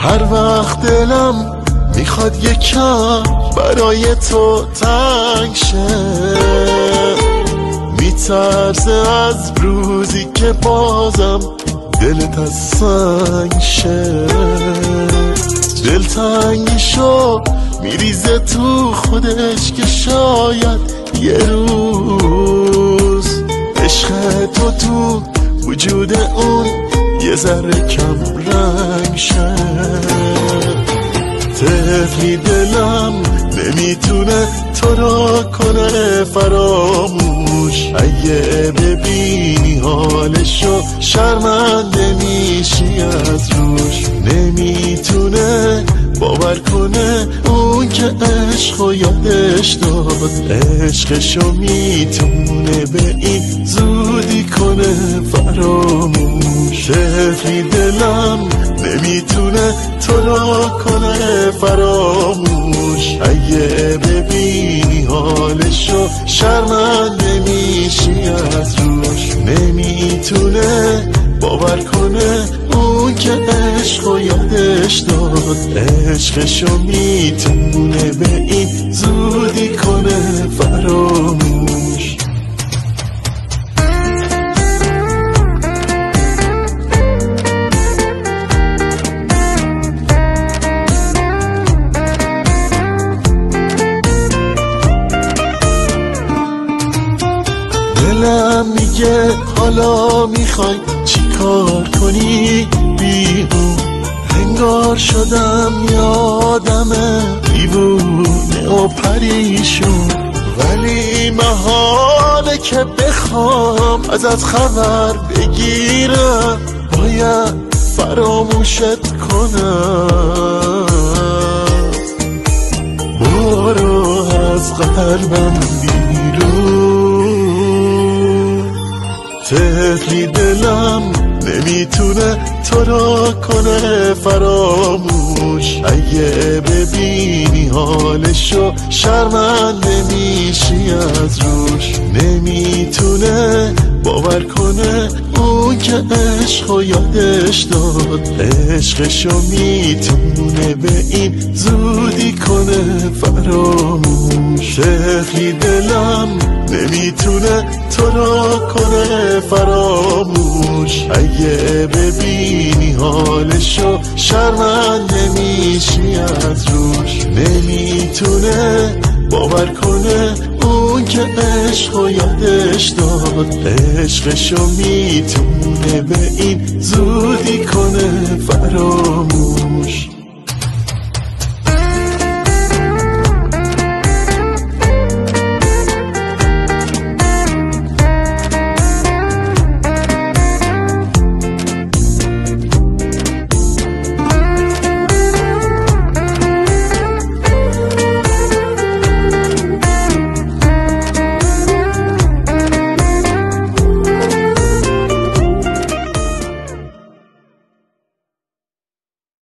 هر وقت دلم میخواد یکم برای تو تنگ شه، میترسه از روزی که بازم دلت از سنگ شه. دلتنگیشو میریزه تو خودش که شاید یه روز عشق تو وجود اون یه ذره کم رنگ شه. طفلی دلم نمیتونه تو را کنه فراموش، اگه ببینی حالشو شرمنده میشی از روش. نمیتونه باور کنه اون که عشقو یادش داد، عشقشو میتونه به این زودی کنه فراموش. طفلی دلم نمیتونه تو را کنه فراموش، اگه ببینی حالشو شرمنده میشی از روش. نمیتونه باور کنه اون که عشقو یادش داد، عشقشو میتونه به این زودی کنه فراموش. دلم میگه حالا میخوای چی کار کنی بیهون، انگار شدم یادم دیوونه و پریشون. ولی محاله که بخوام ازت خبر بگیرم، باید فراموشت کنم. برو از قلبم بیرون. طفلی دلم نمیتونه تو را کنه فراموش، اگه ببینی حالشو شرمنده میشی از روش. نمیتونه باور کنه اون که عشقو یادش داد، عشقشو میتونه به این زودی کنه فراموش. طفلی دلم نمیتونه تو را کنه فراموش، اگه ببینی حالشو شرمنده میشی از روش. نمیتونه باور کنه اون که عشقو یادش داد، عشقشو میتونه به این زودی کنه فراموش.